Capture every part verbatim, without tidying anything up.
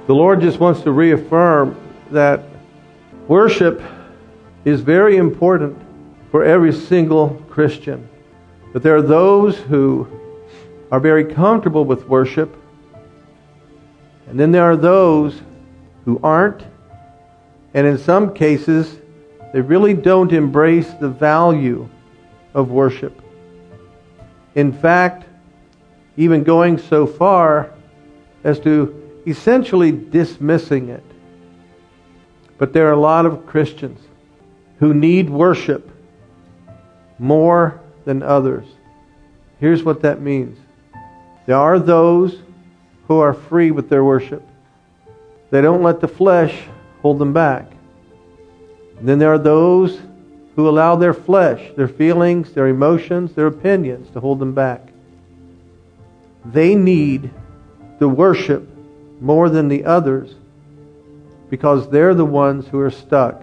The Lord just wants to reaffirm that worship is very important for every single Christian. But there are those who are very comfortable with worship, and then there are those who aren't, and in some cases, they really don't embrace the value of worship. In fact, even going so far as to essentially dismissing it. But there are a lot of Christians who need worship more than others. Here's what that means. There are those who are free with their worship. They don't let the flesh hold them back. And then there are those who allow their flesh, their feelings, their emotions, their opinions to hold them back. They need the worship more than the others because they're the ones who are stuck.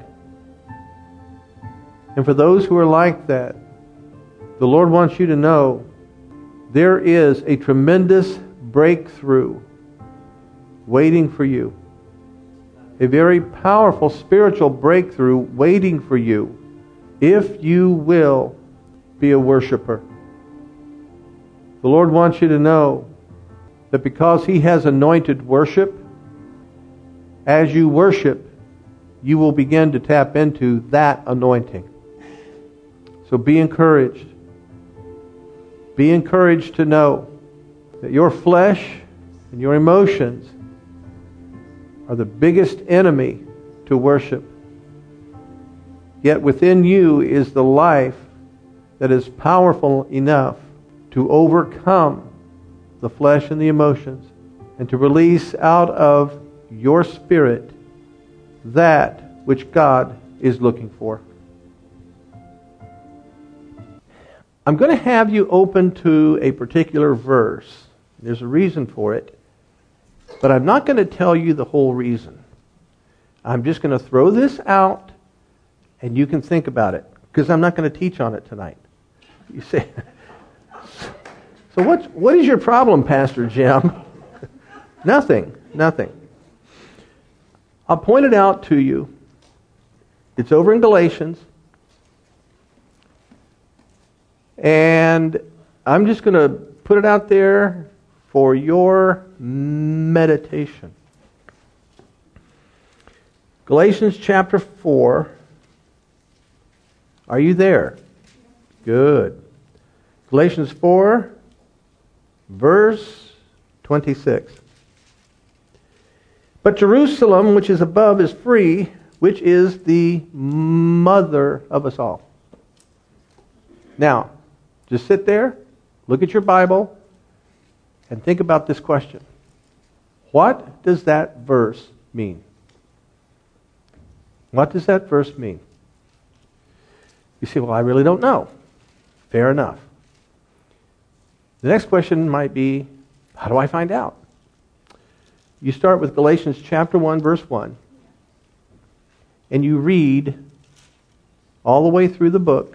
And for those who are like that, the Lord wants you to know there is a tremendous breakthrough waiting for you. A very powerful spiritual breakthrough waiting for you if you will be a worshiper. The Lord wants you to know that because He has anointed worship, as you worship, you will begin to tap into that anointing. So be encouraged. Be encouraged to know that your flesh and your emotions are the biggest enemy to worship. Yet within you is the life that is powerful enough to overcome the flesh and the emotions, and to release out of your spirit that which God is looking for. I'm going to have you open to a particular verse. There's a reason for it, but I'm not going to tell you the whole reason. I'm just going to throw this out, and you can think about it, because I'm not going to teach on it tonight. You say, so what's, what is your problem, Pastor Jim? Nothing, nothing. I'll point it out to you. It's over in Galatians. And I'm just going to put it out there for your meditation. Galatians chapter four. Are you there? Good. Galatians four, verse twenty-six. But Jerusalem, which is above, is free, which is the mother of us all. Now, just sit there, look at your Bible, and think about this question. What does that verse mean? What does that verse mean? You say, well, I really don't know. Fair enough. The next question might be, how do I find out? You start with Galatians chapter one, verse one, and you read all the way through the book,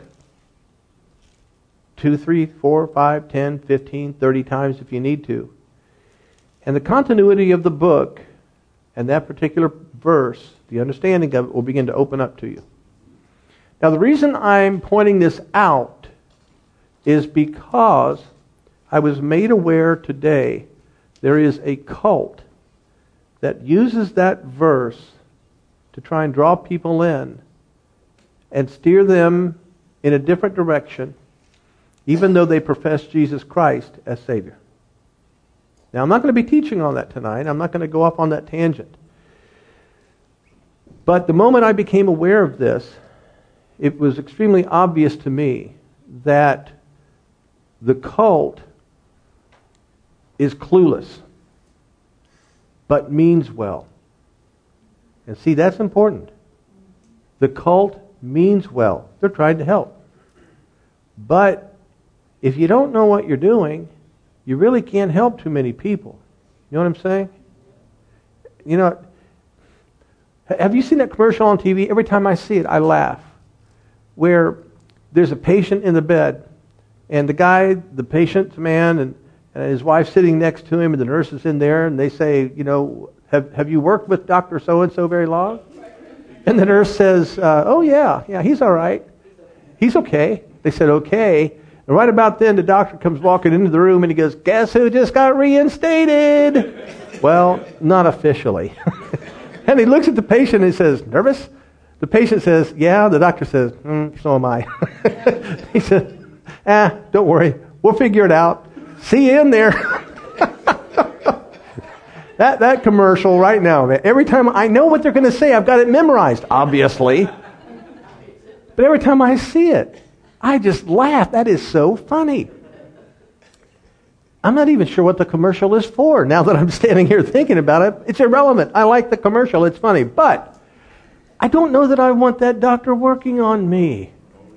two, three, four, five, ten, fifteen, thirty times if you need to. And the continuity of the book and that particular verse, the understanding of it will begin to open up to you. Now, the reason I'm pointing this out is because I was made aware today there is a cult that uses that verse to try and draw people in and steer them in a different direction, even though they profess Jesus Christ as Savior. Now, I'm not going to be teaching on that tonight. I'm not going to go off on that tangent. But the moment I became aware of this, it was extremely obvious to me that the cult is clueless, but means well. And see, that's important. The cult means well. They're trying to help. But if you don't know what you're doing, you really can't help too many people. You know what I'm saying? You know, have you seen that commercial on T V? Every time I see it, I laugh. Where there's a patient in the bed, and the guy, the patient's man, and, and his wife sitting next to him, and the nurse is in there, and they say, you know, have, have you worked with Doctor So-and-so very long? And the nurse says, uh, oh, yeah, yeah, he's all right. He's okay. They said, okay. And right about then, the doctor comes walking into the room and he goes, guess who just got reinstated? Well, not officially. And he looks at the patient and he says, nervous? The patient says, yeah. The doctor says, mm, so am I. He said, ah, don't worry. We'll figure it out. See you in there. that that commercial right now, man. Every time I know what they're going to say, I've got it memorized, obviously. But every time I see it, I just laugh. That is so funny. I'm not even sure what the commercial is for. Now that I'm standing here thinking about it, it's irrelevant. I like the commercial. It's funny. But I don't know that I want that doctor working on me.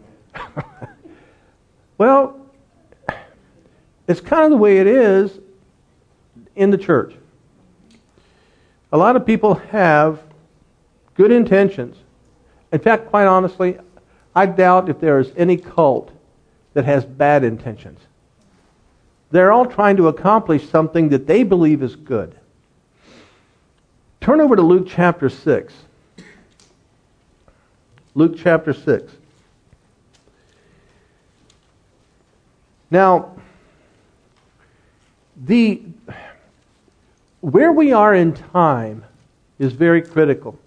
Well, it's kind of the way it is in the church. A lot of people have good intentions. In fact, quite honestly, I doubt if there is any cult that has bad intentions. They're all trying to accomplish something that they believe is good. Turn over to Luke chapter six. Luke chapter six. Now, the where we are in time is very critical.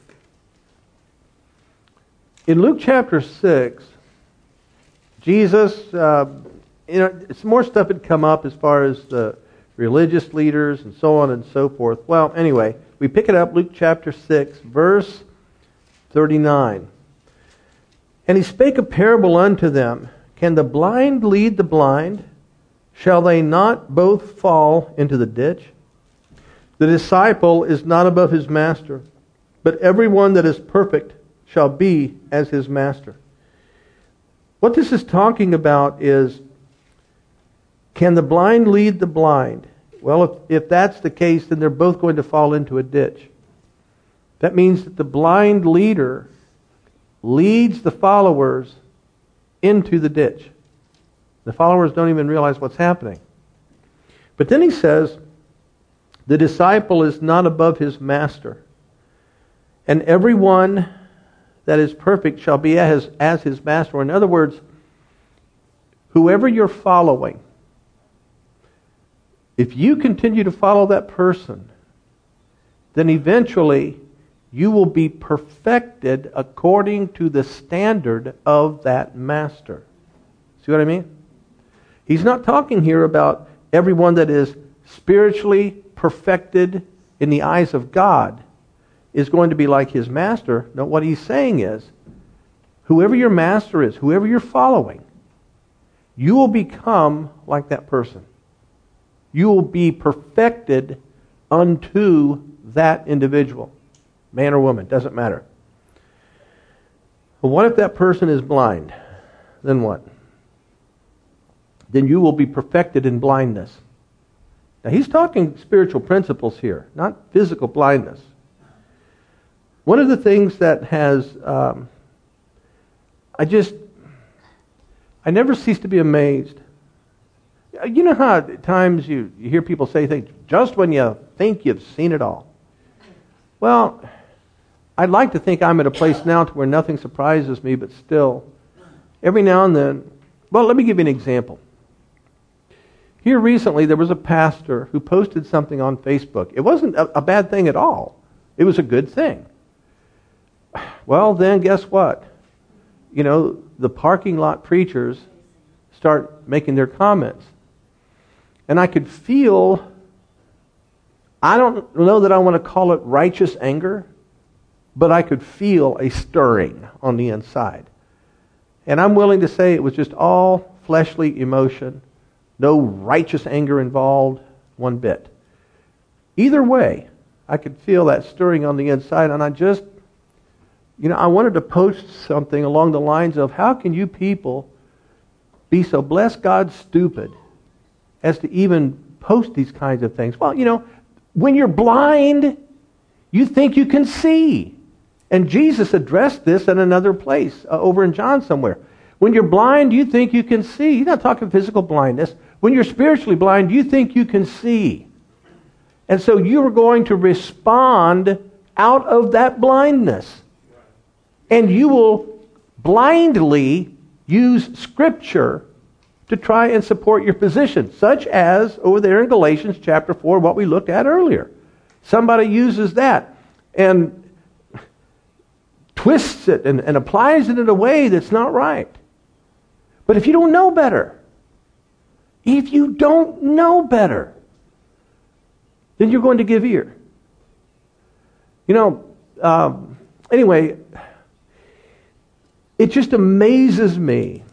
In Luke chapter six, Jesus, uh, you know, some more stuff had come up as far as the religious leaders and so on and so forth. Well, anyway, we pick it up, Luke chapter six, verse thirty-nine. And he spake a parable unto them. Can the blind lead the blind? Shall they not both fall into the ditch? The disciple is not above his master, but everyone that is perfect shall be as his master. What this is talking about is, can the blind lead the blind? Well, if, if that's the case, then they're both going to fall into a ditch. That means that the blind leader leads the followers into the ditch. The followers don't even realize what's happening. But then he says, the disciple is not above his master, and everyone that is perfect shall be as, as his master. In other words, whoever you're following, if you continue to follow that person, then eventually you will be perfected according to the standard of that master. See what I mean? He's not talking here about everyone that is spiritually perfected in the eyes of God is going to be like his master. No, what he's saying is, whoever your master is, whoever you're following, you will become like that person. You will be perfected unto that individual. Man or woman, doesn't matter. But what if that person is blind? Then what? Then you will be perfected in blindness. Now he's talking spiritual principles here, not physical blindness. One of the things that has, um, I just, I never cease to be amazed. You know how at times you, you hear people say things just when you think you've seen it all. Well, I'd like to think I'm at a place now to where nothing surprises me, but still, every now and then, well, let me give you an example. Here recently, there was a pastor who posted something on Facebook. It wasn't a, a bad thing at all. It was a good thing. Well, then guess what? You know, the parking lot preachers start making their comments. And I could feel, I don't know that I want to call it righteous anger, but I could feel a stirring on the inside. And I'm willing to say it was just all fleshly emotion. No righteous anger involved, one bit. Either way, I could feel that stirring on the inside, and I just, you know, I wanted to post something along the lines of, how can you people be so bless God stupid as to even post these kinds of things? Well, you know, when you're blind, you think you can see. And Jesus addressed this in another place, uh, over in John somewhere. When you're blind, you think you can see. He's not talking physical blindness. When you're spiritually blind, you think you can see. And so you are going to respond out of that blindness. And you will blindly use Scripture to try and support your position, such as over there in Galatians chapter four, what we looked at earlier. Somebody uses that and twists it and, and applies it in a way that's not right. But if you don't know better, if you don't know better, then you're going to give ear. You know, um, anyway, it just amazes me,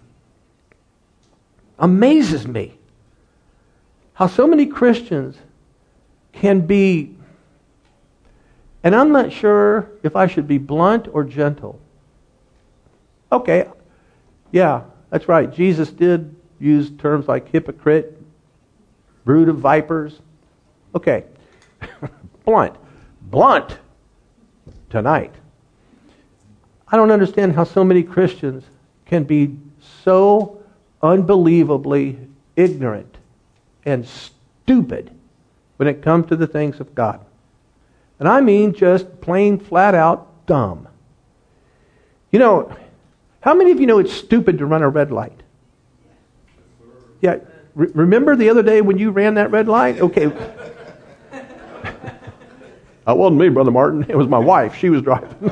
amazes me how so many Christians can be, and I'm not sure if I should be blunt or gentle. Okay, yeah, that's right. Jesus did use terms like hypocrite, brood of vipers. Okay, blunt. Blunt tonight. I don't understand how so many Christians can be so unbelievably ignorant and stupid when it comes to the things of God. And I mean just plain flat out dumb. You know, how many of you know it's stupid to run a red light? Yeah, re- remember the other day when you ran that red light? Okay. That wasn't me, Brother Martin. It was my wife. She was driving.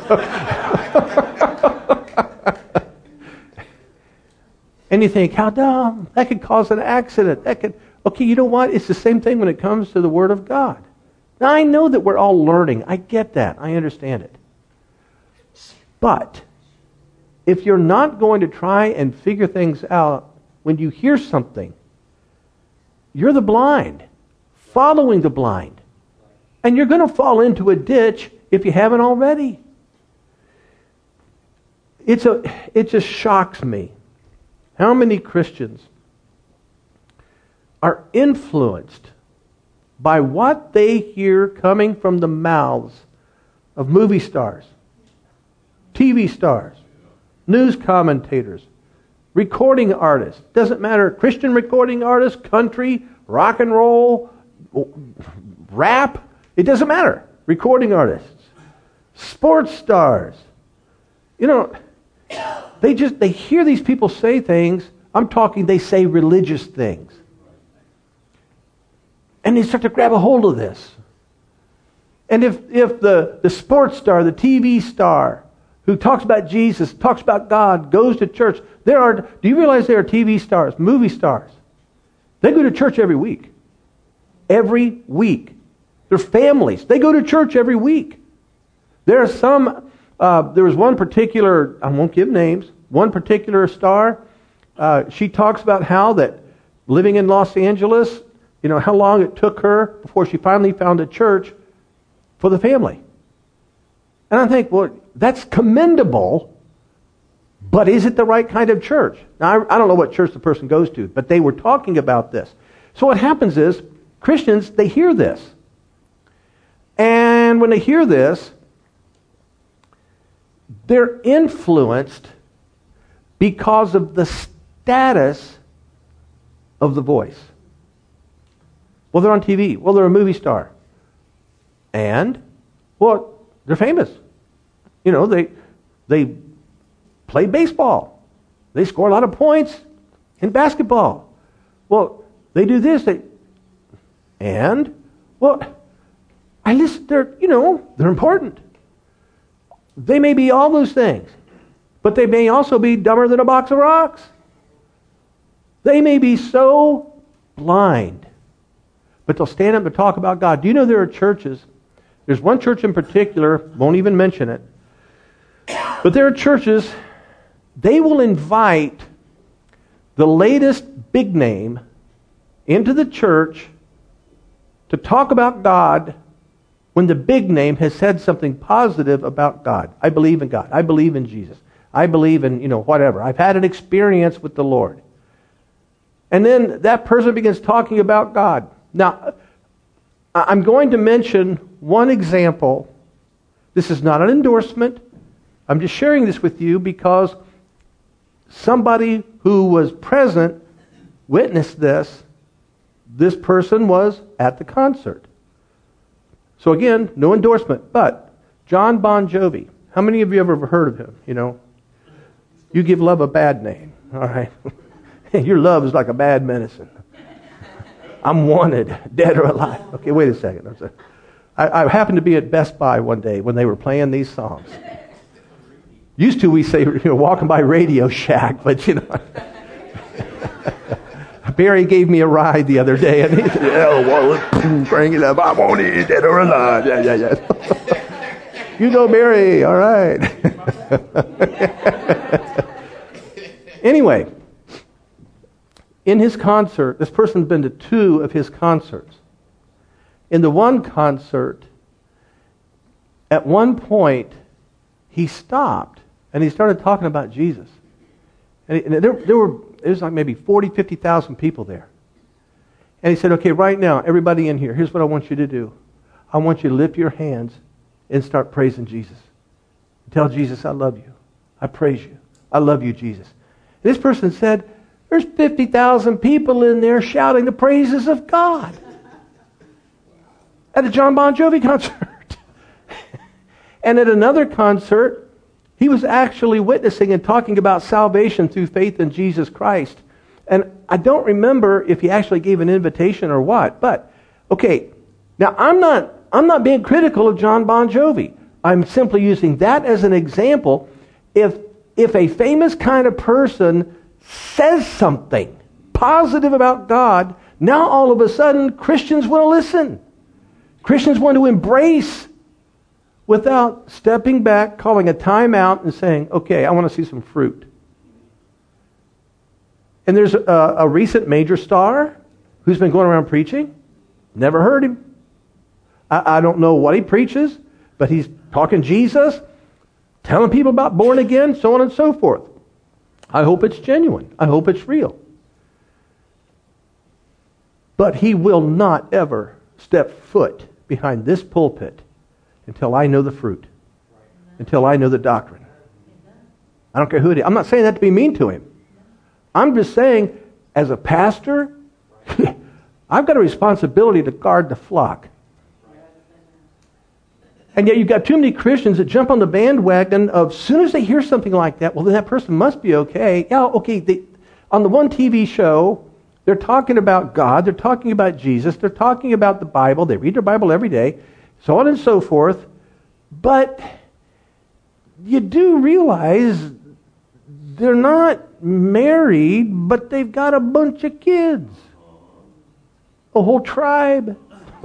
And you think, how dumb. That could cause an accident. That could. Okay, you know what? It's the same thing when it comes to the Word of God. Now, I know that we're all learning. I get that. I understand it. But if you're not going to try and figure things out when you hear something, you're the blind, following the blind. And you're going to fall into a ditch if you haven't already. It's a, it just shocks me how many Christians are influenced by what they hear coming from the mouths of movie stars, T V stars, news commentators, recording artists. Doesn't matter, Christian recording artists, country, rock and roll, rap. It doesn't matter. Recording artists, sports stars. You know, they just, they hear these people say things. I'm talking, they say religious things. And they start to grab a hold of this. And if, if the, the sports star, the T V star, who talks about Jesus, talks about God, goes to church, there are, do you realize there are T V stars, movie stars? They go to church every week. Every week. Their families, they go to church every week. There are some, uh, there was one particular, I won't give names, one particular star, uh, she talks about how that living in Los Angeles, you know, how long it took her before she finally found a church for the family. And I think, well, that's commendable, but is it the right kind of church? Now, I, I don't know what church the person goes to, but they were talking about this. So what happens is, Christians, they hear this. And when they hear this, they're influenced because of the status of the voice. Well, they're on T V. Well, they're a movie star. And, well, they're famous. You know, they they play baseball. They score a lot of points in basketball. Well, they do this. They, and, well, I listen, they're, you know, they're important. They may be all those things, but they may also be dumber than a box of rocks. They may be so blind, but they'll stand up and talk about God. Do you know there are churches, there's one church in particular, won't even mention it, but there are churches, they will invite the latest big name into the church to talk about God when the big name has said something positive about God. I believe in God. I believe in Jesus. I believe in, you know, whatever. I've had an experience with the Lord. And then that person begins talking about God. Now, I'm going to mention one example. This is not an endorsement. I'm just sharing this with you because somebody who was present witnessed this. This person was at the concert. So again, no endorsement, but John Bon Jovi. How many of you have ever heard of him? You know, you give love a bad name, all right? Your love is like a bad medicine. I'm wanted, dead or alive. Okay, wait a second. I, I happened to be at Best Buy one day when they were playing these songs. Used to we say, you know, walking by Radio Shack, but you know. Barry gave me a ride the other day, and he said, "Oh, well, bring it up. I want it, dead or alive." Yeah, yeah, yeah. You go, Barry. All right. Anyway, in his concert, this person's been to two of his concerts. In the one concert, at one point, he stopped and he started talking about Jesus. And, he, and there, there were there was like maybe forty, fifty thousand people there. And he said, "Okay, right now, everybody in here, here's what I want you to do. I want you to lift your hands and start praising Jesus. Tell Jesus, I love you. I praise you. I love you, Jesus." And this person said, "There's fifty thousand people in there shouting the praises of God at the John Bon Jovi concert." And at another concert, he was actually witnessing and talking about salvation through faith in Jesus Christ. And I don't remember if he actually gave an invitation or what. But, okay, now I'm not I'm not being critical of John Bon Jovi. I'm simply using that as an example. If if a famous kind of person says something positive about God, now all of a sudden Christians want to listen. Christians want to embrace without stepping back, calling a time out and saying, "Okay, I want to see some fruit." And there's a, a recent major star who's been going around preaching. Never heard him. I, I don't know what he preaches, but he's talking Jesus, telling people about born again, so on and so forth. I hope it's genuine. I hope it's real. But he will not ever step foot behind this pulpit until I know the fruit, until I know the doctrine. I don't care who it is. I'm not saying that to be mean to him. I'm just saying, as a pastor, I've got a responsibility to guard the flock. And yet you've got too many Christians that jump on the bandwagon of, as soon as they hear something like that, well, then that person must be okay. Yeah, okay, they, on the one T V show, they're talking about God, they're talking about Jesus, they're talking about the Bible, they read their Bible every day, so on and so forth. But you do realize they're not married, but they've got a bunch of kids. A whole tribe.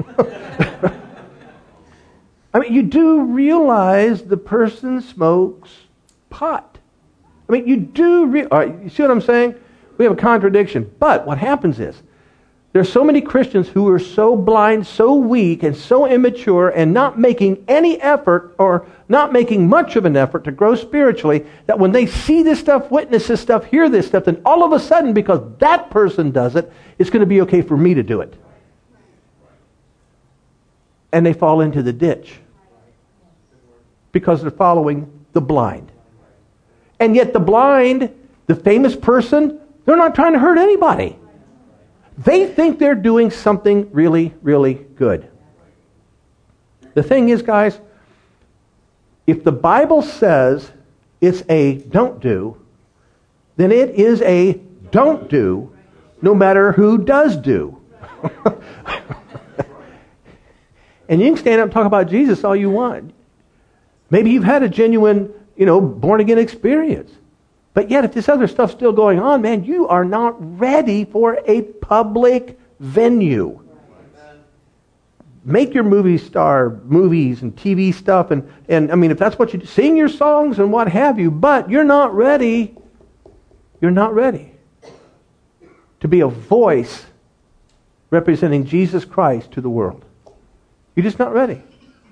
I mean, you do realize the person smokes pot. I mean, you do realize, you see what I'm saying? We have a contradiction. But what happens is, there's so many Christians who are so blind, so weak, and so immature, and not making any effort, or not making much of an effort to grow spiritually, that when they see this stuff, witness this stuff, hear this stuff, then all of a sudden, because that person does it, it's going to be okay for me to do it. And they fall into the ditch. Because they're following the blind. And yet the blind, the famous person, they're not trying to hurt anybody. They think they're doing something really, really good. The thing is, guys, if the Bible says it's a don't do, then it is a don't do, no matter who does do. And you can stand up and talk about Jesus all you want. Maybe you've had a genuine, you know, born-again experience. But yet, if this other stuff's still going on, man, you are not ready for a public venue. Make your movie star movies and T V stuff, and, and I mean, if that's what you do, sing your songs and what have you, but you're not ready. You're not ready to be a voice representing Jesus Christ to the world. You're just not ready.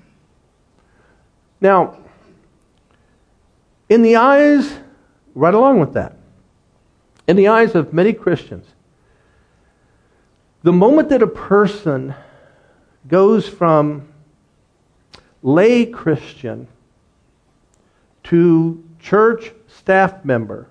Now, in the eyes, right along with that, in the eyes of many Christians, the moment that a person goes from lay Christian to church staff member,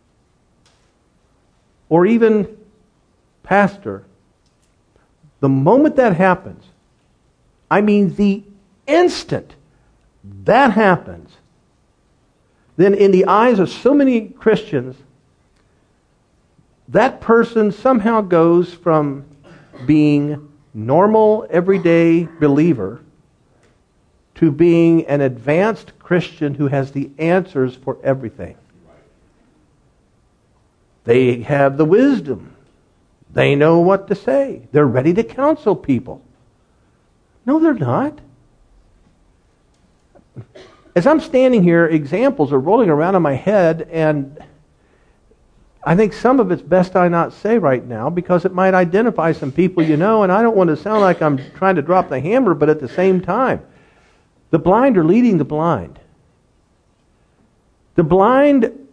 or even pastor, the moment that happens, I mean the instant that happens, then in the eyes of so many Christians, that person somehow goes from being normal, everyday believer to being an advanced Christian who has the answers for everything. They have the wisdom. They know what to say. They're ready to counsel people. No, they're not. As I'm standing here, examples are rolling around in my head, and I think some of it's best I not say right now because it might identify some people you know, and I don't want to sound like I'm trying to drop the hammer, but at the same time, the blind are leading the blind. The blind,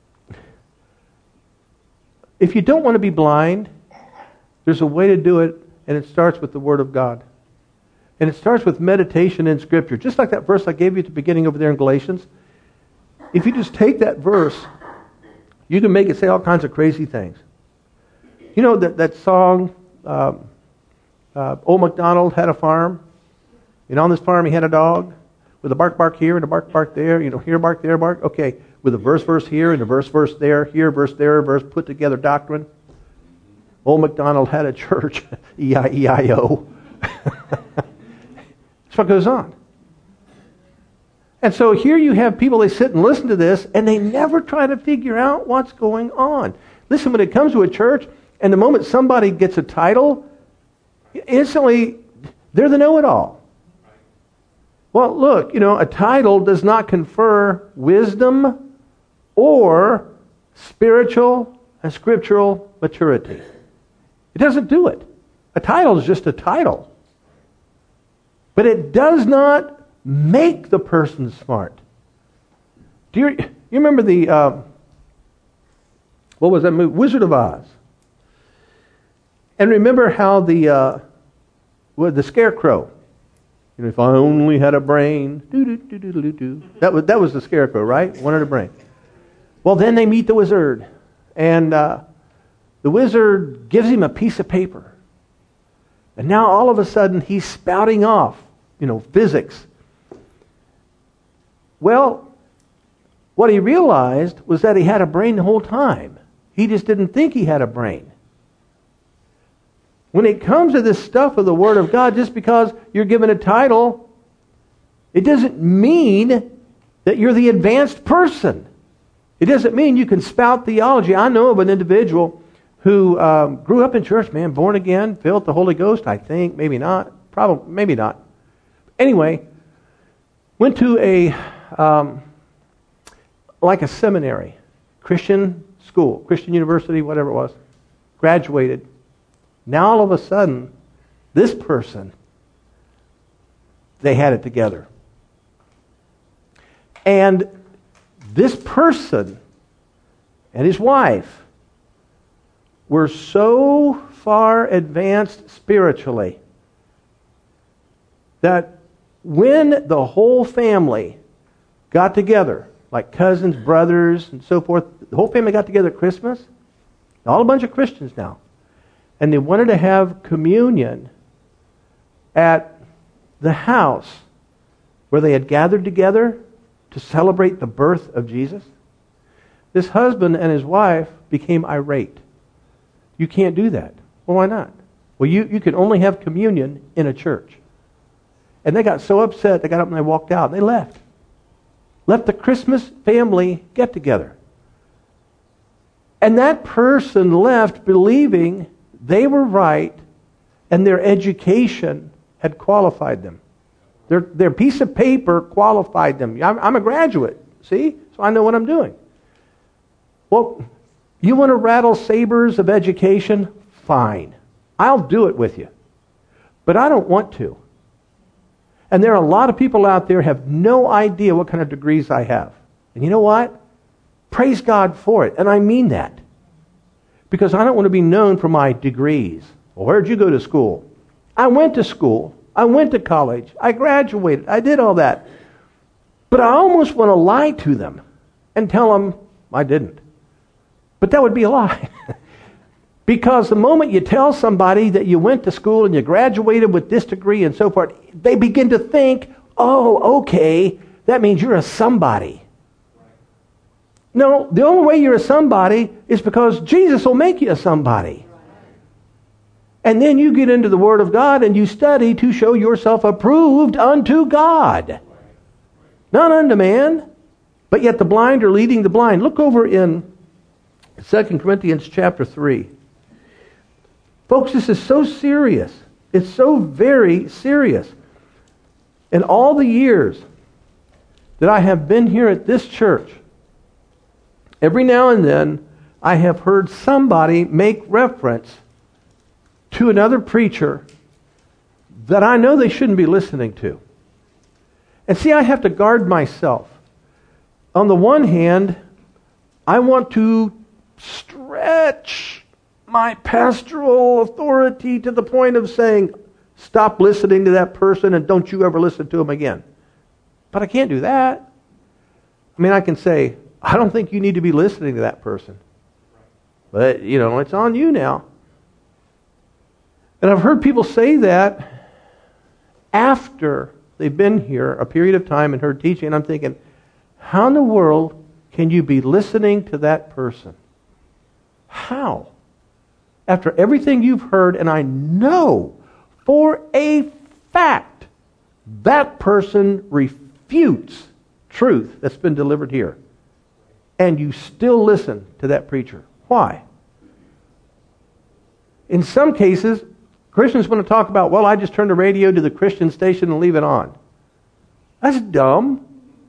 if you don't want to be blind, there's a way to do it, and it starts with the Word of God. And it starts with meditation in Scripture. Just like that verse I gave you at the beginning over there in Galatians. If you just take that verse, you can make it say all kinds of crazy things. You know that, that song, um, uh, Old MacDonald had a farm. And on this farm he had a dog with a bark bark here and a bark bark there. You know, here bark, there bark. Okay, with a verse verse here and a verse verse there. Here verse there, verse put together doctrine. Old MacDonald had a church. E I E I O. That's what goes on. And so here you have people, they sit and listen to this, and they never try to figure out what's going on. Listen, when it comes to a church, and the moment somebody gets a title, instantly, they're the know-it-all. Well, look, you know, a title does not confer wisdom or spiritual and scriptural maturity. It doesn't do it. A title is just a title. But it does not make the person smart. Do you, you remember the, uh, what was that movie? Wizard of Oz. And remember how the, uh, well, the Scarecrow, you know, if I only had a brain, doo doo doo doo doo doo. That was that was the Scarecrow, right? Wanted a brain. Well, then they meet the wizard, and uh, the wizard gives him a piece of paper. And now all of a sudden he's spouting off, you know, physics. Well, what he realized was that he had a brain the whole time. He just didn't think he had a brain. When it comes to this stuff of the Word of God, just because you're given a title, it doesn't mean that you're the advanced person. It doesn't mean you can spout theology. I know of an individual who um, grew up in church, man, born again, filled with the Holy Ghost, I think, maybe not, probably, maybe not. Anyway, went to a, um, like a seminary, Christian school, Christian university, whatever it was, graduated. Now all of a sudden, this person, they had it together. And this person and his wife were so far advanced spiritually that when the whole family got together, like cousins, brothers, and so forth, the whole family got together at Christmas, all a bunch of Christians now, and they wanted to have communion at the house where they had gathered together to celebrate the birth of Jesus. This husband and his wife became irate. You can't do that. Well, why not? Well, you, you can only have communion in a church. And they got so upset, they got up and they walked out. And they left. Left the Christmas family get together. And that person left believing they were right and their education had qualified them. Their, their piece of paper qualified them. I'm, I'm a graduate, see? So I know what I'm doing. Well, you want to rattle sabers of education? Fine. I'll do it with you. But I don't want to. And there are a lot of people out there who have no idea what kind of degrees I have. And you know what? Praise God for it. And I mean that. Because I don't want to be known for my degrees. Well, where'd you go to school? I went to school. I went to college. I graduated. I did all that. But I almost want to lie to them and tell them I didn't. But that would be a lie. Because the moment you tell somebody that you went to school and you graduated with this degree and so forth, they begin to think, oh, okay, that means you're a somebody. No, the only way you're a somebody is because Jesus will make you a somebody. And then you get into the Word of God and you study to show yourself approved unto God. Not unto man, but yet the blind are leading the blind. Look over in Second Corinthians chapter three. Folks, this is so serious. It's so very serious. In all the years that I have been here at this church, every now and then I have heard somebody make reference to another preacher that I know they shouldn't be listening to. And see, I have to guard myself. On the one hand, I want to stretch my pastoral authority to the point of saying, stop listening to that person and don't you ever listen to him again. But I can't do that. I mean, I can say, I don't think you need to be listening to that person. But, you know, it's on you now. And I've heard people say that after they've been here a period of time and heard teaching, and I'm thinking, how in the world can you be listening to that person? How? After everything you've heard, and I know for a fact that person refutes truth that's been delivered here. And you still listen to that preacher. Why? In some cases, Christians want to talk about, well, I just turn the radio to the Christian station and leave it on. That's dumb.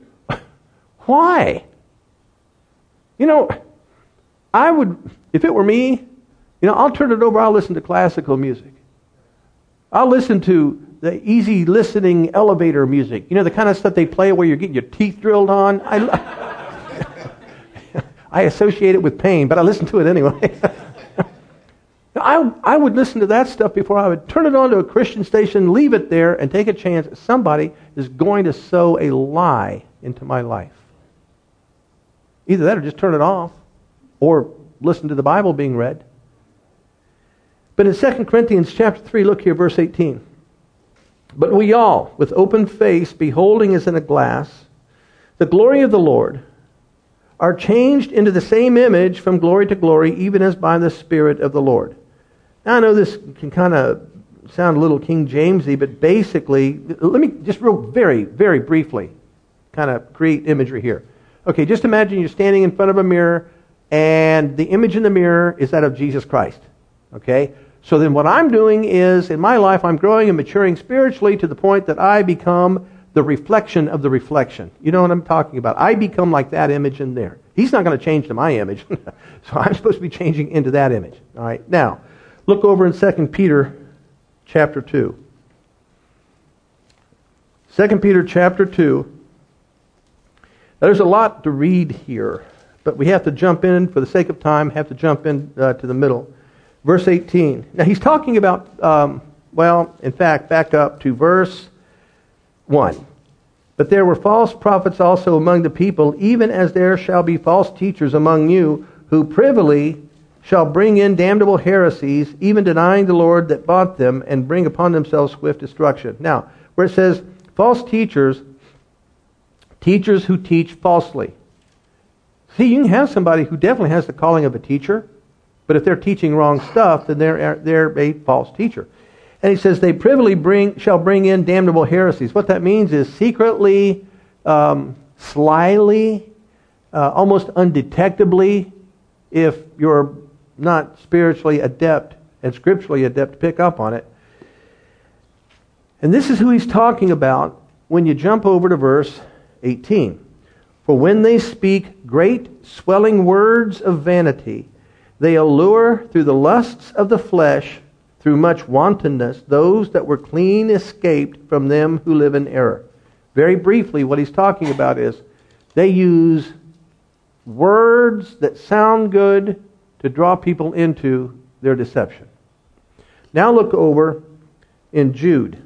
Why? You know, I would, if it were me, you know, I'll turn it over, I'll listen to classical music. I'll listen to the easy listening elevator music. You know, the kind of stuff they play where you're getting your teeth drilled on. I, I associate it with pain, but I listen to it anyway. I, I would listen to that stuff before I would turn it on to a Christian station, leave it there, and take a chance that somebody is going to sow a lie into my life. Either that or just turn it off, or listen to the Bible being read. But in Second Corinthians chapter three, look here, verse eighteen. But we all, with open face, beholding as in a glass, the glory of the Lord, are changed into the same image from glory to glory, even as by the Spirit of the Lord. Now I know this can kind of sound a little King Jamesy, but basically, let me just real very, very briefly kind of create imagery here. Okay, just imagine you're standing in front of a mirror, and the image in the mirror is that of Jesus Christ. Okay? So then what I'm doing is, in my life, I'm growing and maturing spiritually to the point that I become the reflection of the reflection. You know what I'm talking about? I become like that image in there. He's not going to change to my image. So I'm supposed to be changing into that image. All right. Now, look over in Second Peter chapter two. Second Peter chapter two. Now, there's a lot to read here, but we have to jump in, for the sake of time, have to jump in uh, to the middle. Verse eighteen. Now, he's talking about, um, well, in fact, back up to verse one. But there were false prophets also among the people, even as there shall be false teachers among you, who privily shall bring in damnable heresies, even denying the Lord that bought them, and bring upon themselves swift destruction. Now, where it says false teachers, teachers who teach falsely. See, you can have somebody who definitely has the calling of a teacher, but if they're teaching wrong stuff, then they're they're a false teacher. And he says, they privily bring shall bring in damnable heresies. What that means is secretly, um, slyly, uh, almost undetectably, if you're not spiritually adept and scripturally adept, pick up on it. And this is who he's talking about when you jump over to verse eighteen. For when they speak great swelling words of vanity, they allure through the lusts of the flesh, through much wantonness, those that were clean escaped from them who live in error. Very briefly, what he's talking about is they use words that sound good to draw people into their deception. Now look over in Jude.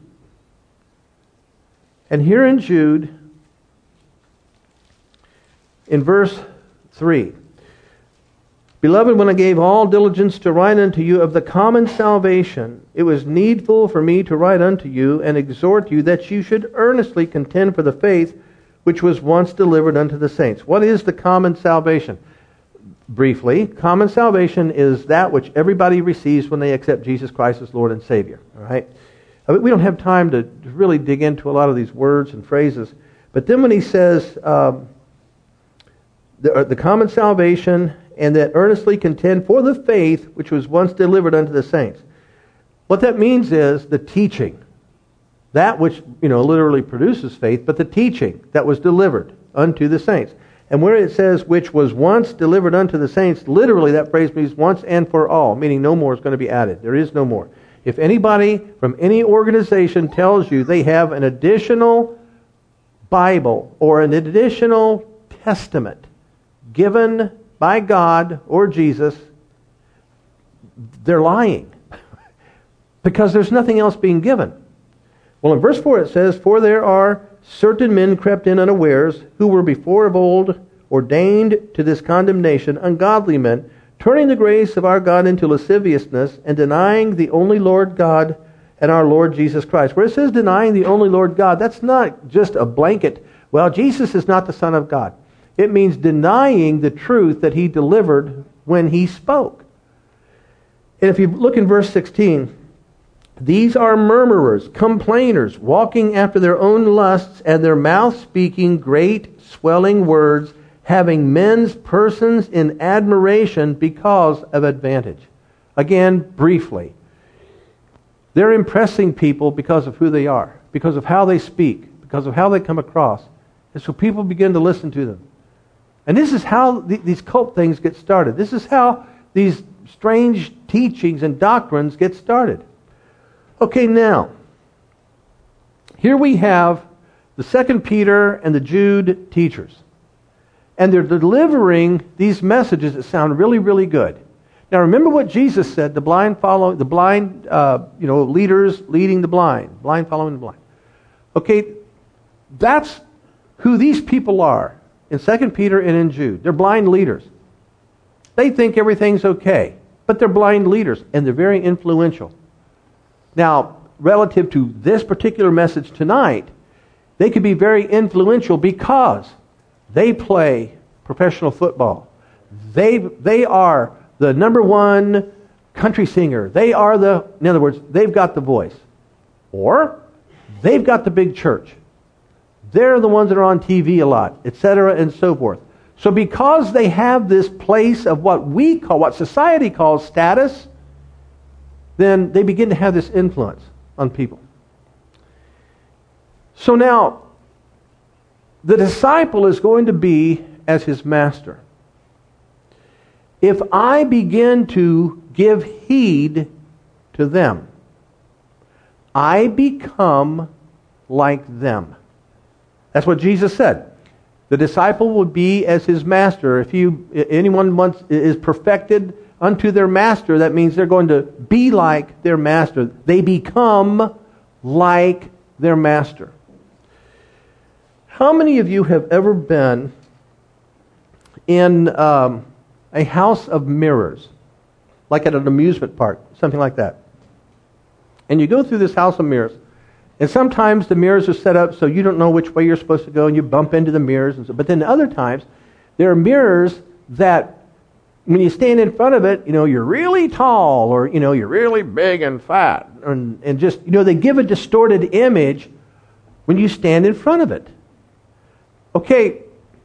And here in Jude, in verse three, Beloved, when I gave all diligence to write unto you of the common salvation, it was needful for me to write unto you and exhort you that you should earnestly contend for the faith which was once delivered unto the saints. What is the common salvation? Briefly, common salvation is that which everybody receives when they accept Jesus Christ as Lord and Savior. All right? We don't have time to really dig into a lot of these words and phrases. But then when he says um, the, the common salvation, and that earnestly contend for the faith which was once delivered unto the saints. What that means is the teaching. That which, you know, literally produces faith, but the teaching that was delivered unto the saints. And where it says, which was once delivered unto the saints, literally that phrase means once and for all, meaning no more is going to be added. There is no more. If anybody from any organization tells you they have an additional Bible or an additional testament given by God or Jesus, they're lying. Because there's nothing else being given. Well, in verse four it says, for there are certain men crept in unawares, who were before of old ordained to this condemnation, ungodly men, turning the grace of our God into lasciviousness, and denying the only Lord God and our Lord Jesus Christ. Where it says denying the only Lord God, that's not just a blanket, well, Jesus is not the Son of God. It means denying the truth that he delivered when he spoke. And if you look in verse sixteen, these are murmurers, complainers, walking after their own lusts, and their mouth speaking great swelling words, having men's persons in admiration because of advantage. Again, briefly, they're impressing people because of who they are, because of how they speak, because of how they come across. And so people begin to listen to them. And this is how th- these cult things get started. This is how these strange teachings and doctrines get started. Okay, now, here we have the Second Peter and the Jude teachers. And they're delivering these messages that sound really, really good. Now remember what Jesus said, the blind follow, the blind, uh, you know, leaders leading the blind, blind following the blind. Okay, that's who these people are. In Second Peter and in Jude. They're blind leaders. They think everything's okay, but they're blind leaders, and they're very influential. Now, relative to this particular message tonight, they could be very influential because they play professional football. They, they are the number one country singer. They are the, in other words, they've got the voice. Or they've got the big church. They're the ones that are on T V a lot, et cetera, and so forth. So because they have this place of what we call, what society calls status, then they begin to have this influence on people. So now, the disciple is going to be as his master. If I begin to give heed to them, I become like them. That's what Jesus said. The disciple would be as his master. If you anyone wants is perfected unto their master, that means they're going to be like their master. They become like their master. How many of you have ever been in um, a house of mirrors, like at an amusement park, something like that? And you go through this house of mirrors. And sometimes the mirrors are set up so you don't know which way you're supposed to go, and you bump into the mirrors. And so, but then other times, there are mirrors that, when you stand in front of it, you know, you're really tall, or, you know, you're really big and fat. And, and just, you know, they give a distorted image when you stand in front of it. Okay,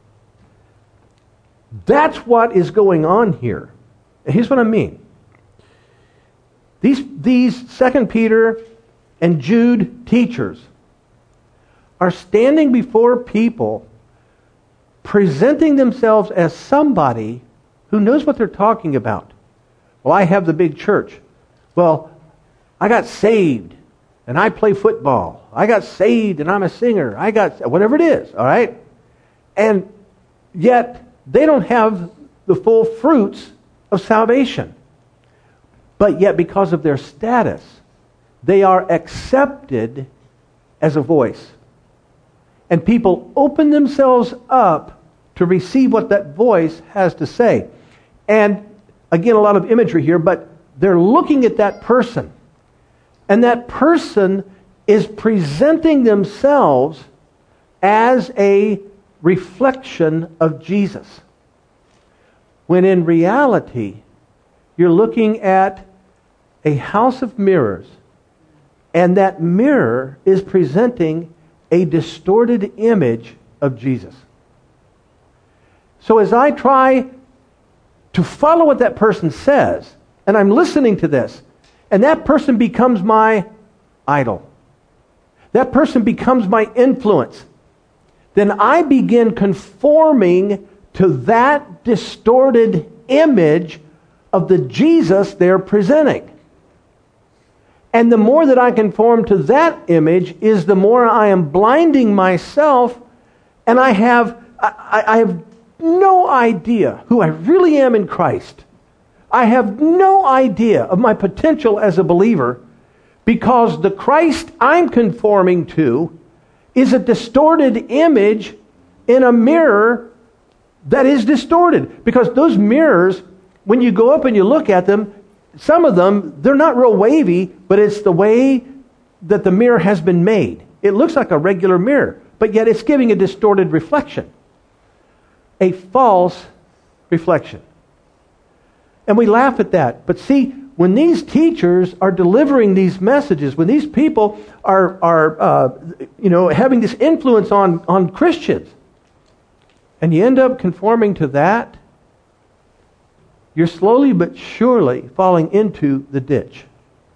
that's what is going on here. And here's what I mean. These, these Second Peter and Jude teachers are standing before people, presenting themselves as somebody who knows what they're talking about. Well, I have the big church. Well, I got saved and I play football. I got saved and I'm a singer. I got whatever it is, all right? And yet they don't have the full fruits of salvation. But yet because of their status, they are accepted as a voice. And people open themselves up to receive what that voice has to say. And again, a lot of imagery here, but they're looking at that person. And that person is presenting themselves as a reflection of Jesus. When in reality, you're looking at a house of mirrors, and that mirror is presenting a distorted image of Jesus. So as I try to follow what that person says, and I'm listening to this, and that person becomes my idol, that person becomes my influence, then I begin conforming to that distorted image of the Jesus they're presenting. And the more that I conform to that image is the more I am blinding myself, and I have I, I have no idea who I really am in Christ. I have no idea of my potential as a believer, because the Christ I'm conforming to is a distorted image in a mirror that is distorted. Because those mirrors, when you go up and you look at them, some of them, they're not real wavy, but it's the way that the mirror has been made. It looks like a regular mirror, but yet it's giving a distorted reflection. A false reflection. And we laugh at that. But see, when these teachers are delivering these messages, when these people are, are uh, you know, having this influence on, on Christians, and you end up conforming to that, you're slowly but surely falling into the ditch.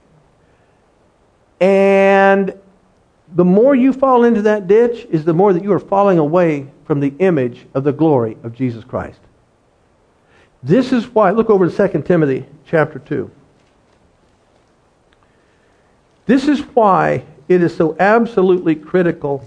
And the more you fall into that ditch is the more that you are falling away from the image of the glory of Jesus Christ. This is why, look over to Second Timothy chapter two. This is why it is so absolutely critical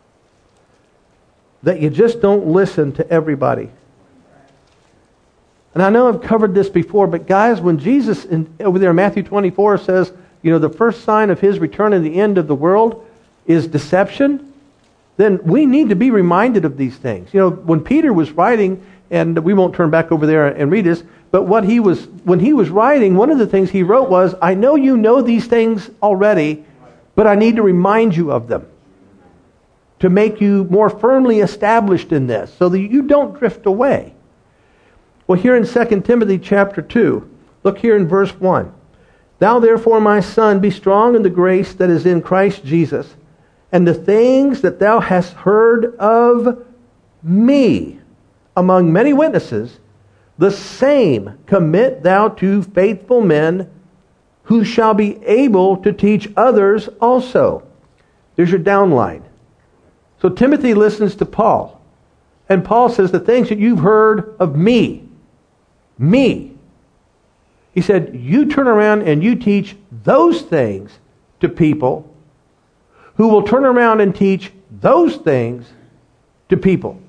that you just don't listen to everybody. And I know I've covered this before, but guys, when Jesus in, over there in Matthew twenty-four says, you know, the first sign of His return and the end of the world is deception, then we need to be reminded of these things. You know, when Peter was writing, and we won't turn back over there and read this, but what he was when he was writing, one of the things he wrote was, I know you know these things already, but I need to remind you of them to make you more firmly established in this so that you don't drift away. Well, here in Second Timothy chapter two, look here in verse one. Thou therefore, my son, be strong in the grace that is in Christ Jesus, and the things that thou hast heard of me among many witnesses, the same commit thou to faithful men who shall be able to teach others also. There's your downline. So Timothy listens to Paul, and Paul says the things that you've heard of me, me. He said, you turn around and you teach those things to people who will turn around and teach those things to people.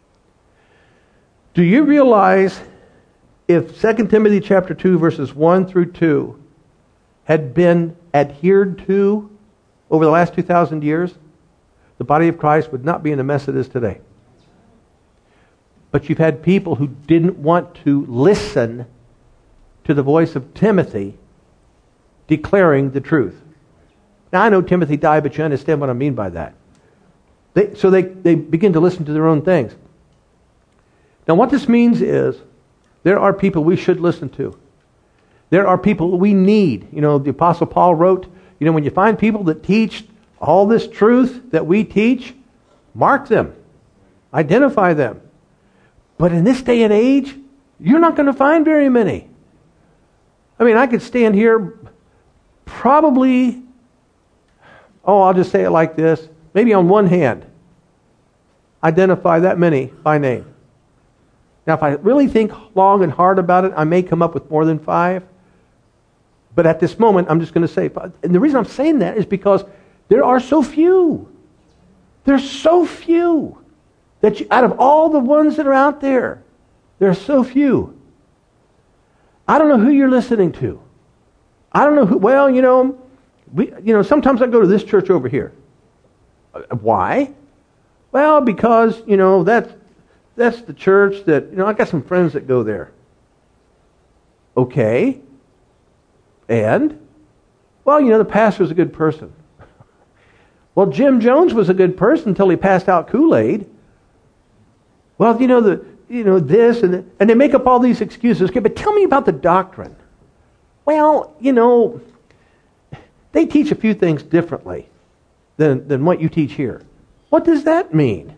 Do you realize if Second Timothy chapter two verses one through two had been adhered to over the last two thousand years, the body of Christ would not be in the mess it is today. But you've had people who didn't want to listen to the voice of Timothy declaring the truth. Now, I know Timothy died, but you understand what I mean by that. They, so they, they begin to listen to their own things. Now, what this means is there are people we should listen to. There are people we need. You know, the Apostle Paul wrote, you know, when you find people that teach all this truth that we teach, mark them. Identify them. But in this day and age, you're not going to find very many. I mean, I could stand here probably, oh, I'll just say it like this, maybe on one hand, identify that many by name. Now, if I really think long and hard about it, I may come up with more than five. But at this moment, I'm just going to say five. And the reason I'm saying that is because there are so few. There's so few. That you, out of all the ones that are out there, there are so few. I don't know who you're listening to. I don't know who, well, you know, we, you know, sometimes I go to this church over here. Why? Well, because, you know, that's, that's the church that, you know, I got some friends that go there. Okay. And? Well, you know, the pastor's a good person. Well, Jim Jones was a good person until he passed out Kool-Aid. Well, you know, the you know this, and, the, and they make up all these excuses. Okay, but tell me about the doctrine. Well, you know, they teach a few things differently than, than what you teach here. What does that mean?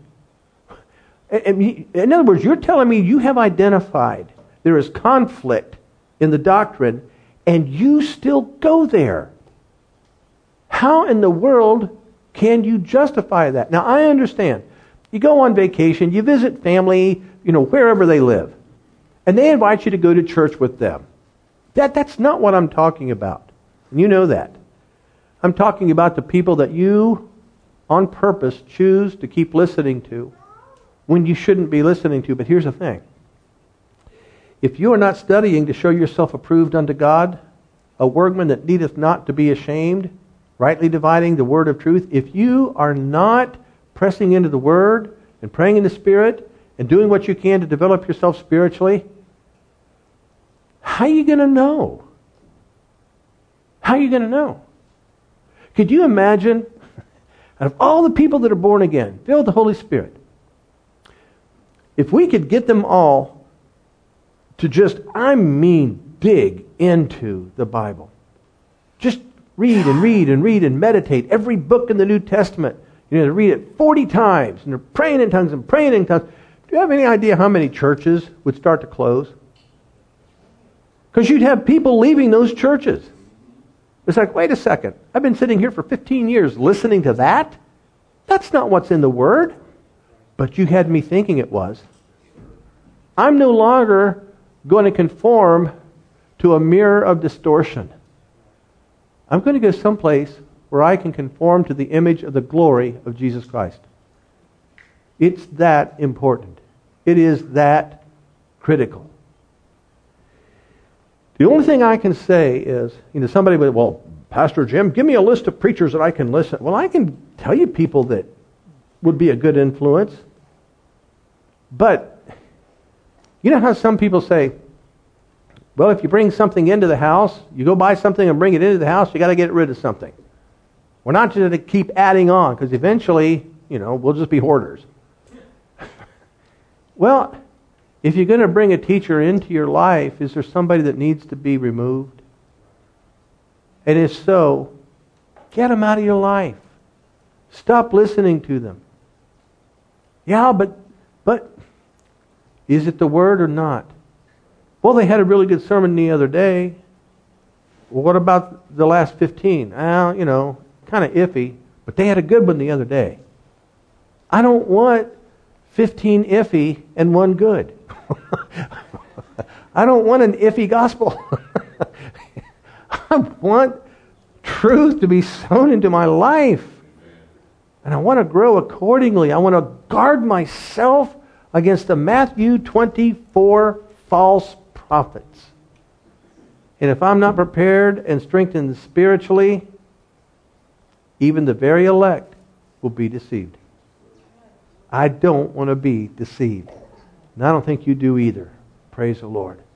In other words, you're telling me you have identified there is conflict in the doctrine, and you still go there. How in the world can you justify that? Now, I understand. You go on vacation, you visit family, you know, wherever they live, and they invite you to go to church with them. That, that's not what I'm talking about. And you know that. I'm talking about the people that you, on purpose, choose to keep listening to when you shouldn't be listening to. But here's the thing. If you are not studying to show yourself approved unto God, a workman that needeth not to be ashamed, rightly dividing the word of truth, if you are not pressing into the Word and praying in the Spirit and doing what you can to develop yourself spiritually, how are you going to know? How are you going to know? Could you imagine, out of all the people that are born again, filled with the Holy Spirit, if we could get them all to just, I mean, dig into the Bible. Just read and read and read and meditate every book in the New Testament. You know, to read it forty times, and they're praying in tongues and praying in tongues. Do you have any idea how many churches would start to close? Because you'd have people leaving those churches. It's like, wait a second, I've been sitting here for fifteen years listening to that? That's not what's in the Word. But you had me thinking it was. I'm no longer going to conform to a mirror of distortion. I'm going to go someplace where I can conform to the image of the glory of Jesus Christ. It's that important. It is that critical. The only thing I can say is, you know, somebody would, well, Pastor Jim, give me a list of preachers that I can listen. Well, I can tell you people that would be a good influence. But, you know how some people say, well, if you bring something into the house, you go buy something and bring it into the house, you got to get rid of something. We're not just going to keep adding on, because eventually, you know, we'll just be hoarders. Well, if you're going to bring a teacher into your life, is there somebody that needs to be removed? And if so, get them out of your life. Stop listening to them. Yeah, but, but, is it the Word or not? Well, they had a really good sermon the other day. Well, what about the last fifteen? Well, you know, kind of iffy, but they had a good one the other day. I don't want fifteen iffy and one good. I don't want an iffy gospel. I want truth to be sown into my life. And I want to grow accordingly. I want to guard myself against the Matthew twenty-four false prophets. And if I'm not prepared and strengthened spiritually, even the very elect will be deceived. I don't want to be deceived. And I don't think you do either. Praise the Lord.